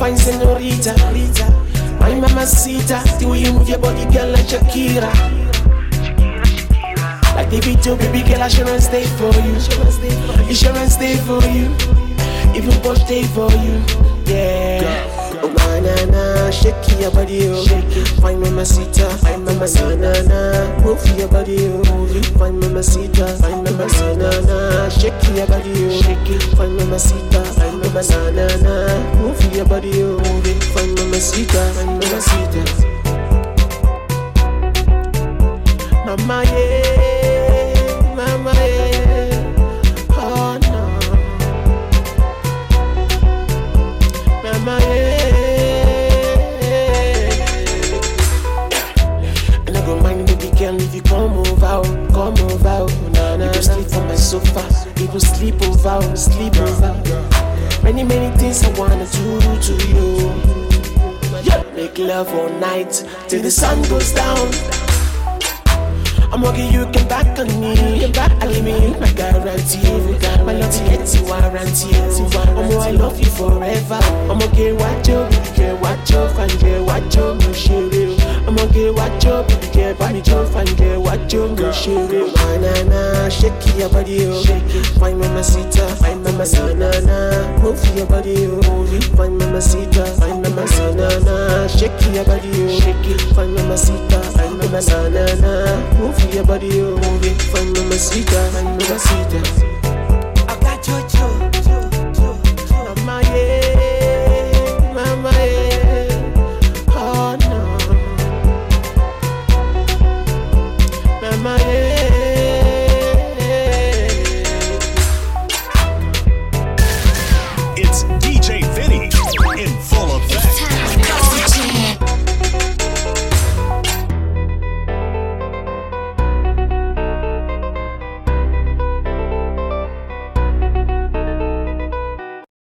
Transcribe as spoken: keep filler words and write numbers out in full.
fine senorita, my mamacita. The way you move your body, girl, like Shakira. Like Davido, baby girl, I sure and stay for you. You sure and stay for you. Even Bosch stay for you. Yeah. Oh na na na, shake your body, oh. Fine mamacita, fine mamacita, na na. Move your body, oh. Fine mamacita, fine mamacita, na na. Shake your body, oh. Fine mamacita, fine mamacita, na na. Move your body, oh. Fine mamacita, fine mamacita. Mama yeah, mama yeah. Oh no, mama yeah. Girl, if you come over, come over, nah, nah, you go sleep on my sofa, you go sleep over, sleep over. Many, many things I wanna do to you. Yeah. Make love all night till the sun goes down. I'm walking, you can back on me. I give me my guarantee. My love to get you warranty. I'm I love you forever. I'm okay, watch you, baby, watch you, find you, watch you, no shit. I'm okay, watch you, baby, body jump, find you, watch you, no shit. Na na, shake your body, oh. Find mamacita, find mamacita, na na. Move your body, oh. Find mamacita, find mamacita, na na. Shake your body, oh. Find mamacita, find mamacita, na na. Move your body, oh. Find mamacita, find mamacita. I got your joy.